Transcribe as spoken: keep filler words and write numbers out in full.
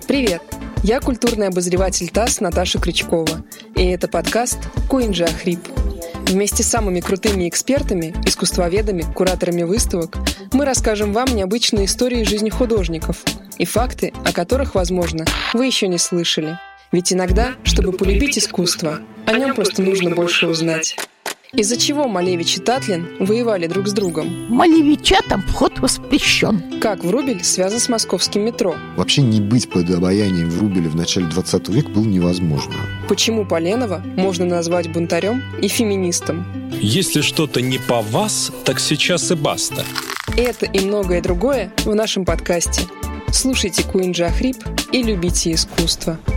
Привет! Я культурный обозреватель ТАСС Наташа Крючкова, и это подкаст «Куинджи Ахрип». Вместе с самыми крутыми экспертами, искусствоведами, кураторами выставок мы расскажем вам необычные истории жизни художников и факты, о которых, возможно, вы еще не слышали. Ведь иногда, чтобы полюбить искусство, о нем просто нужно больше узнать. Из-за чего Малевич и Татлин воевали друг с другом? Малевичатам вход воспрещен. Как Врубель связан с московским метро? Вообще не быть под обаянием Врубеля в начале двадцатого века было невозможно. Почему Поленова можно назвать бунтарем и феминистом? Если что-то не по вас, так сейчас и баста. Это и многое другое в нашем подкасте. Слушайте «Куинджи Ахрип» и любите искусство.